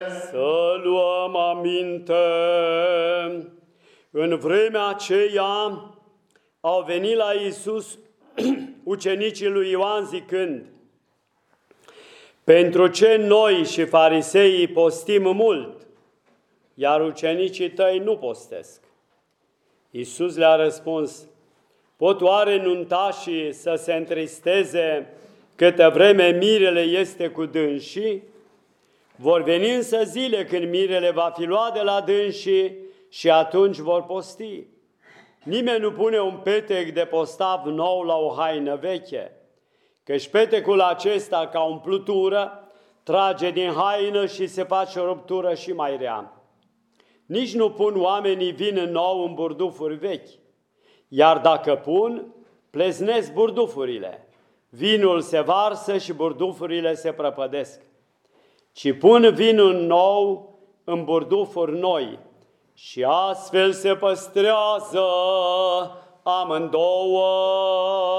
Să luăm aminte. În vremea aceea au venit la Iisus ucenicii lui Ioan zicând: pentru ce noi și fariseii postim mult, iar ucenicii tăi nu postesc? Iisus le-a răspuns: pot oare nuntașii să se întristeze câtă vreme mirele este cu dânsii? Vor veni însă zile când mirele va fi luat de la dânsii și atunci vor posti. Nimeni nu pune un petec de postav nou la o haină veche, căci petecul acesta, ca umplutură, trage din haină și se face o ruptură și mai rea. Nici nu pun oamenii vin nou în burdufuri vechi, iar dacă pun, pleznesc burdufurile. Vinul se varsă și burdufurile se prăpădesc, ci pun vinul nou în burdufuri noi și astfel se păstrează amândouă.